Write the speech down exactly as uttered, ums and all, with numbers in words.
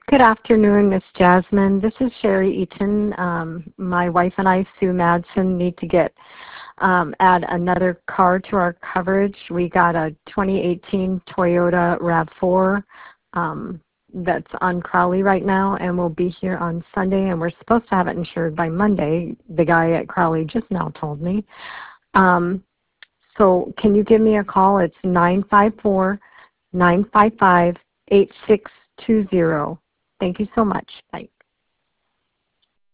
Good afternoon, Miss Jasmine. This is Sherry Eaton. Um, my wife and I, Sue Madsen, need to get um, add another car to our coverage. We got a twenty eighteen Toyota RAV four um, that's on Crowley right now, and we'll be here on Sunday, and we're supposed to have it insured by Monday. The guy at Crowley just now told me. Um, so can you give me a call? It's nine five four, nine five five, eight six two zero. Thank you so much. Bye.